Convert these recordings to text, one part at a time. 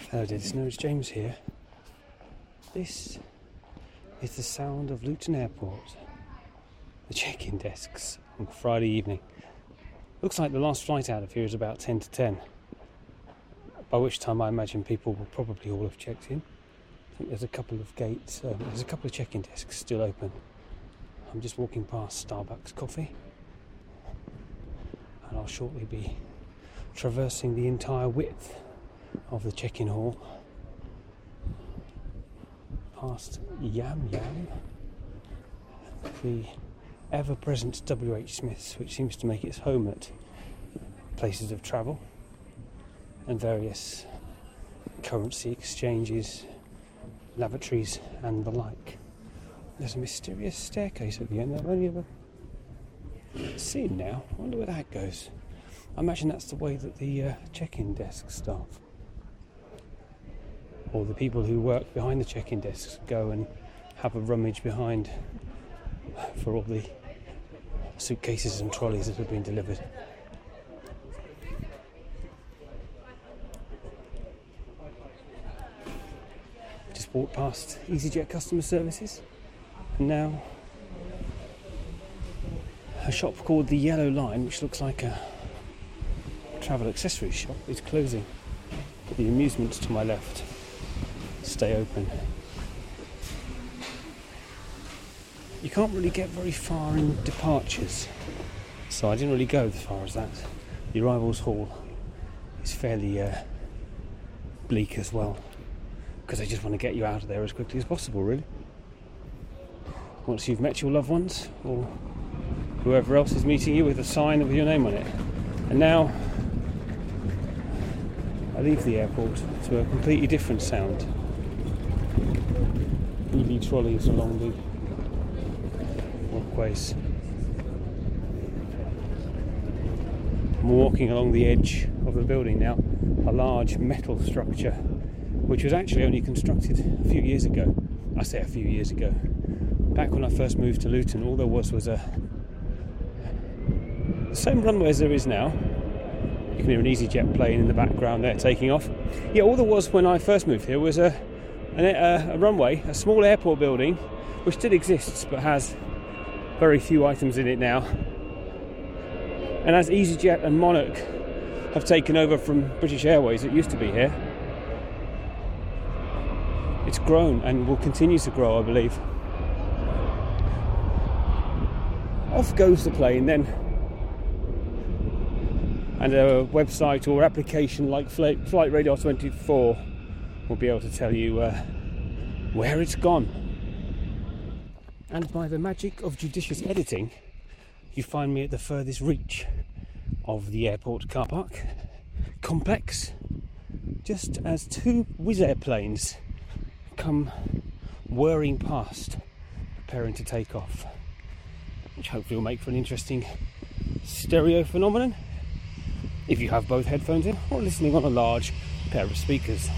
Hello dear listener, it's James here. This is the sound of Luton Airport. The check-in desks on Friday evening. Looks like the last flight out of here is about 10 to 10. By which time I imagine people will probably all have checked in. I think there's a couple of gates, there's a couple of check-in desks still open. I'm just walking past Starbucks Coffee. And I'll shortly be traversing the entire width of the check-in hall, past Yam Yam, the ever-present WH Smith's, which seems to make its home at places of travel, and various currency exchanges, lavatories and the like. There's a mysterious staircase at the end that I've only ever seen now. I wonder where that goes. I imagine that's the way that the check-in desk staff, or the people who work behind the check-in desks, go and have a rummage behind for all the suitcases and trolleys that have been delivered. Just walked past EasyJet customer services, and now a shop called the Yellow Line, which looks like a travel accessories shop, is closing. The amusements to my left stay open. You can't really get very far in departures, so I didn't really go as far as that. The arrivals hall is fairly bleak as well, because they just want to get you out of there as quickly as possible, really. Once you've met your loved ones, or whoever else is meeting you, with a sign with your name on it. And now I leave the airport to a completely different sound. EV trolleys along the walkways. I'm walking along the edge of the building now, a large metal structure which was actually only constructed a few years ago. I say a few years ago. Back when I first moved to Luton, all there was the same runway as there is now. You can hear an EasyJet plane in the background there taking off. Yeah, all there was when I first moved here was a runway, a small airport building, which still exists but has very few items in it now. And as EasyJet and Monarch have taken over from British Airways, it used to be here, it's grown and will continue to grow, I believe. Off goes the plane then, and a website or application like Flight Radar 24 will be able to tell you where it's gone. And by the magic of judicious editing, you find me at the furthest reach of the airport car park complex, just as two Wizz Air planes come whirring past, preparing to take off, which hopefully will make for an interesting stereo phenomenon if you have both headphones in or listening on a large pair of speakers.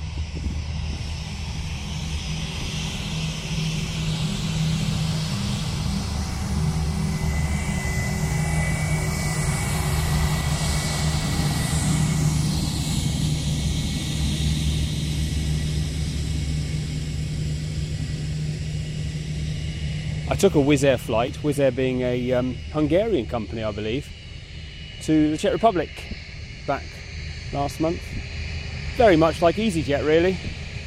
I took a Wizz Air flight, Wizz Air being a Hungarian company, I believe, to the Czech Republic back last month. Very much like EasyJet, really.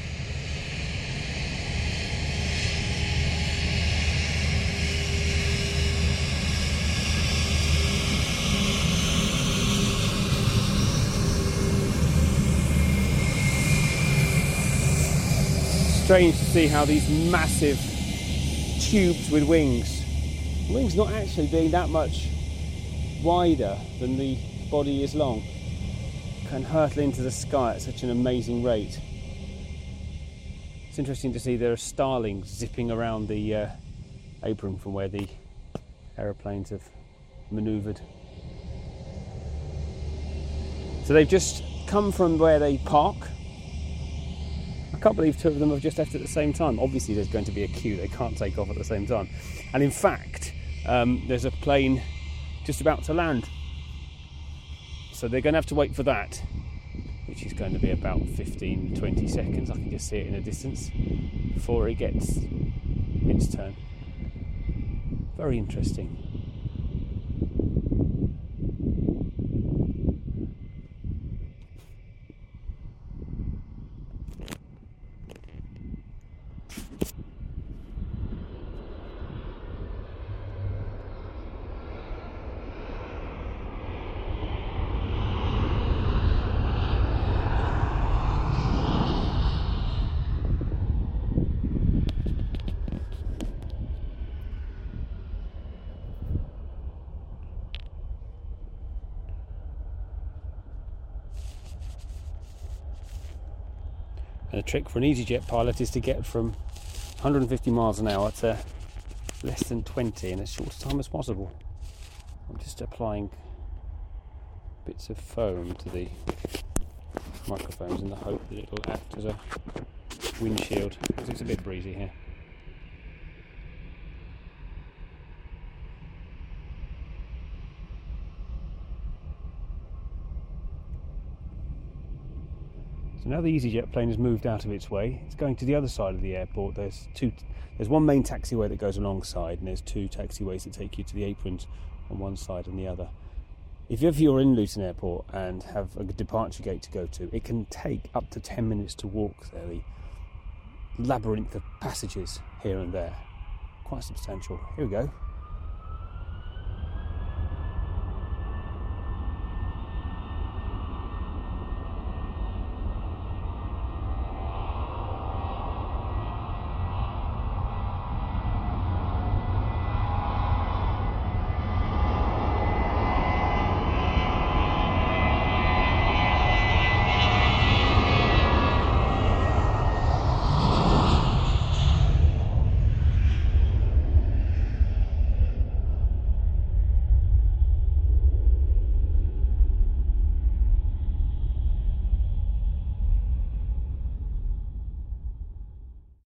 Strange to see how these massive tubes with wings not actually being that much wider than the body is long, can hurtle into the sky at such an amazing rate. It's interesting to see there are starlings zipping around the apron from where the aeroplanes have manoeuvred. So they've just come from where they park. I can't believe two of them have just left at the same time. Obviously there's going to be a queue, they can't take off at the same time. And in fact, there's a plane just about to land. So they're going to have to wait for that. which is going to be about 15-20 seconds. I can just see it in the distance before it gets its turn. Very interesting. And the trick for an EasyJet pilot is to get from 150 miles an hour to less than 20 in as short a time as possible. I'm just applying bits of foam to the microphones in the hope that it'll act as a windshield, because it's a bit breezy here. So now the EasyJet plane has moved out of its way. It's going to the other side of the airport. There's one main taxiway that goes alongside, and there's two taxiways that take you to the aprons on one side and the other. If ever you're in Luton Airport and have a departure gate to go to, it can take up to 10 minutes to walk there. The labyrinth of passages here and there, quite substantial. Here we go.